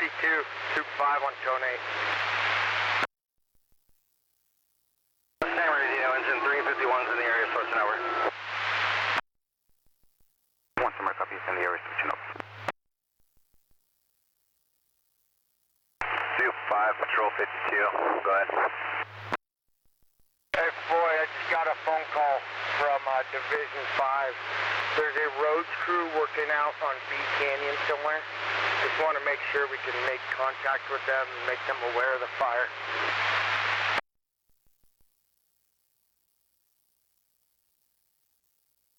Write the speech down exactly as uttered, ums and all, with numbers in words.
fifty-two, Troop five on cone eight. San Bernardino, engine three fifty-one's in the area, switching over. One summer copies in the area, switching over. Troop five, Patrol fifty-two, go ahead. Hey, boy, I just got a phone call from uh, Division five. There's a roads crew working out on B Canyon somewhere. Just want to make sure we can make contact with them and make them aware of the fire.